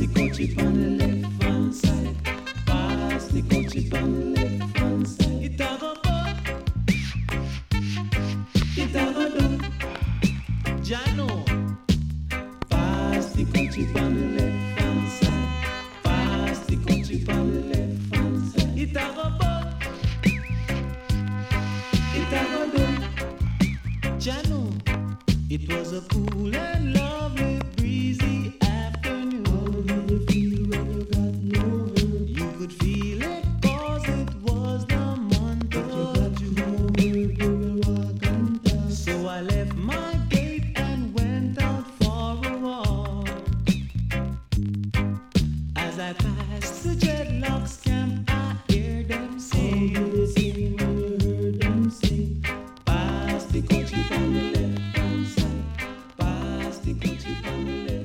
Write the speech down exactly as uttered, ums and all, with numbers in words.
the country on the left hand side. Pass the country on the left hand side. It a go bud, it a go done. Jano. Pass the country on the left hand side. Pass the country on the left hand side. It a go bud, it a go done. Jano. It was a cool and lovely breezy afternoon. How did you feel when you got lower? You could feel it cause it was the month of June. You will walk and talk. So I left my gate and went out for a walk. As I passed the dreadlocks camp, I hear them sing. How did you sing when you heard them sing? Pass the country from the left. The country from the